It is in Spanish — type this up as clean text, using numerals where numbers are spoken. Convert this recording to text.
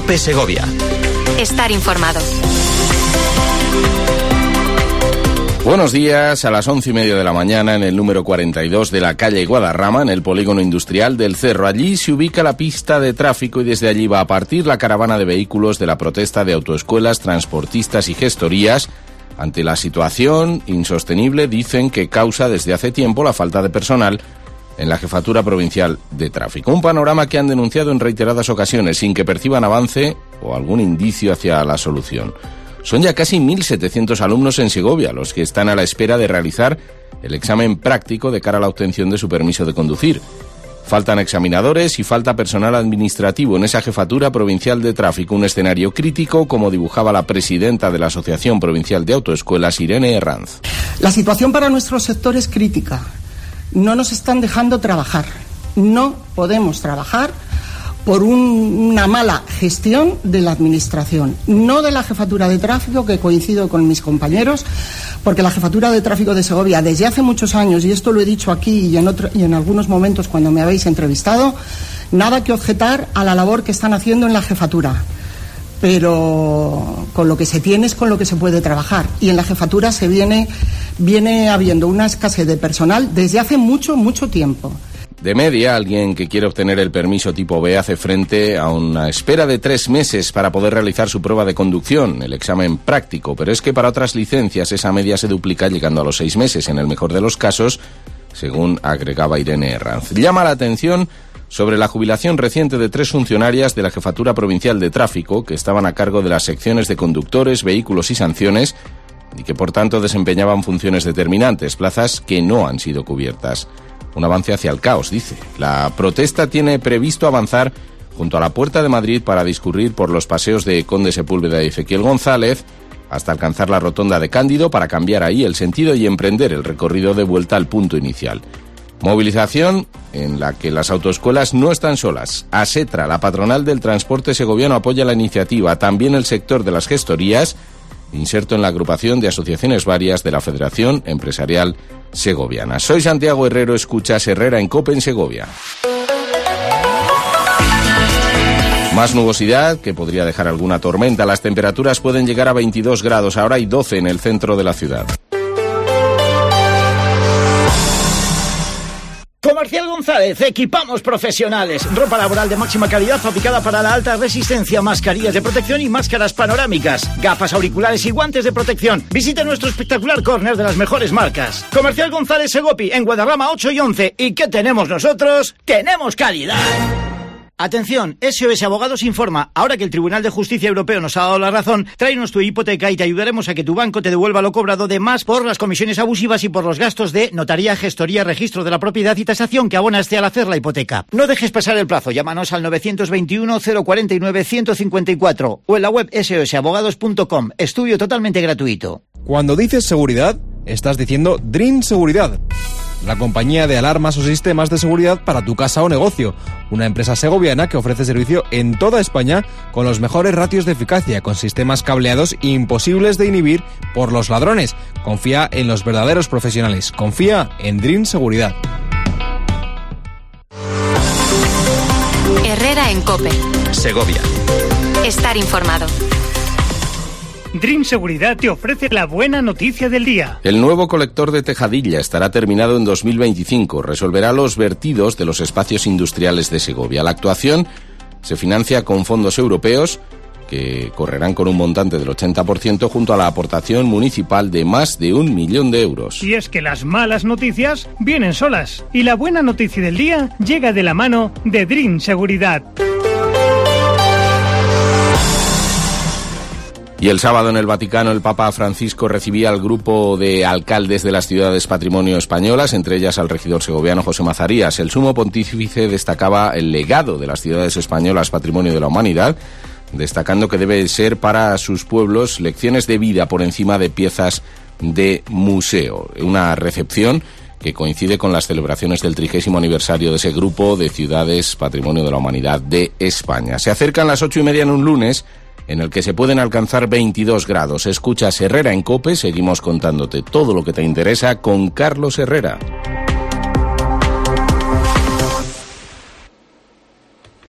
COPE Segovia. Estar informado. Buenos días, a las 11:30 de la mañana en el número 42 de la calle Guadarrama, en el polígono industrial del Cerro. Allí se ubica la pista de tráfico y desde allí va a partir la caravana de vehículos de la protesta de autoescuelas, transportistas y gestorías ante la situación insostenible, dicen, que causa desde hace tiempo la falta de personal en la Jefatura Provincial de Tráfico. Un panorama que han denunciado en reiteradas ocasiones sin que perciban avance o algún indicio hacia la solución. Son ya casi 1.700 alumnos en Segovia los que están a la espera de realizar el examen práctico de cara a la obtención de su permiso de conducir. Faltan examinadores y falta personal administrativo en esa Jefatura Provincial de Tráfico, un escenario crítico, como dibujaba la presidenta de la Asociación Provincial de Autoescuelas, Irene Herranz. La situación para nuestro sector es crítica. No nos están dejando trabajar. No podemos trabajar por una mala gestión de la Administración, no de la Jefatura de Tráfico, que coincido con mis compañeros, porque la Jefatura de Tráfico de Segovia, desde hace muchos años, y esto lo he dicho aquí y en algunos momentos cuando me habéis entrevistado, nada que objetar a la labor que están haciendo en la Jefatura. Pero con lo que se tiene es con lo que se puede trabajar. Y en la Jefatura se viene habiendo una escasez de personal desde hace mucho tiempo. De media, alguien que quiere obtener el permiso tipo B hace frente a una espera de 3 meses para poder realizar su prueba de conducción, el examen práctico, pero es que para otras licencias esa media se duplica llegando a los 6 meses, en el mejor de los casos, según agregaba Irene Herranz. Llama la atención sobre la jubilación reciente de 3 funcionarias de la Jefatura Provincial de Tráfico que estaban a cargo de las secciones de conductores, vehículos y sanciones y que por tanto desempeñaban funciones determinantes, plazas que no han sido cubiertas. Un avance hacia el caos, dice. La protesta tiene previsto avanzar junto a la Puerta de Madrid para discurrir por los paseos de Conde Sepúlveda y Ezequiel González hasta alcanzar la rotonda de Cándido para cambiar ahí el sentido y emprender el recorrido de vuelta al punto inicial. Movilización en la que las autoescuelas no están solas. ASETRA, la patronal del transporte segoviano, apoya la iniciativa. También el sector de las gestorías, inserto en la agrupación de asociaciones varias de la Federación Empresarial Segoviana. Soy Santiago Herrero, escuchas Herrera en COPE en Segovia. Más nubosidad, que podría dejar alguna tormenta. Las temperaturas pueden llegar a 22 grados, ahora hay 12 en el centro de la ciudad. Comercial González, equipamos profesionales. Ropa laboral de máxima calidad fabricada para la alta resistencia, mascarillas de protección y máscaras panorámicas, gafas auriculares y guantes de protección. Visite nuestro espectacular córner de las mejores marcas. Comercial González Segopi, en Guadarrama 8 y 11. ¿Y qué tenemos nosotros? ¡Tenemos calidad! Atención, SOS Abogados informa, ahora que el Tribunal de Justicia Europeo nos ha dado la razón, tráenos tu hipoteca y te ayudaremos a que tu banco te devuelva lo cobrado de más por las comisiones abusivas y por los gastos de notaría, gestoría, registro de la propiedad y tasación que abonaste al hacer la hipoteca. No dejes pasar el plazo, llámanos al 921 049 154 o en la web sosabogados.com, estudio totalmente gratuito. Cuando dices seguridad, estás diciendo Dream Seguridad, la compañía de alarmas o sistemas de seguridad para tu casa o negocio. Una empresa segoviana que ofrece servicio en toda España con los mejores ratios de eficacia, con sistemas cableados imposibles de inhibir por los ladrones. Confía en los verdaderos profesionales. Confía en Dream Seguridad. Herrera en COPE. Segovia. Estar informado. Dream Seguridad te ofrece la buena noticia del día. El nuevo colector de Tejadilla estará terminado en 2025. Resolverá los vertidos de los espacios industriales de Segovia. La actuación se financia con fondos europeos que correrán con un montante del 80% junto a la aportación municipal de más de 1 millón de euros. Y es que las malas noticias vienen solas. Y la buena noticia del día llega de la mano de Dream Seguridad. Y el sábado en el Vaticano el Papa Francisco recibía al grupo de alcaldes de las ciudades patrimonio españolas, entre ellas al regidor segoviano José Mazarías. El sumo pontífice destacaba el legado de las ciudades españolas patrimonio de la humanidad, destacando que debe ser para sus pueblos lecciones de vida por encima de piezas de museo. Una recepción que coincide con las celebraciones del 30º aniversario de ese grupo de ciudades patrimonio de la humanidad de España. Se acercan las 8:30 en un lunes en el que se pueden alcanzar 22 grados. Escuchas Herrera en COPE, seguimos contándote todo lo que te interesa con Carlos Herrera.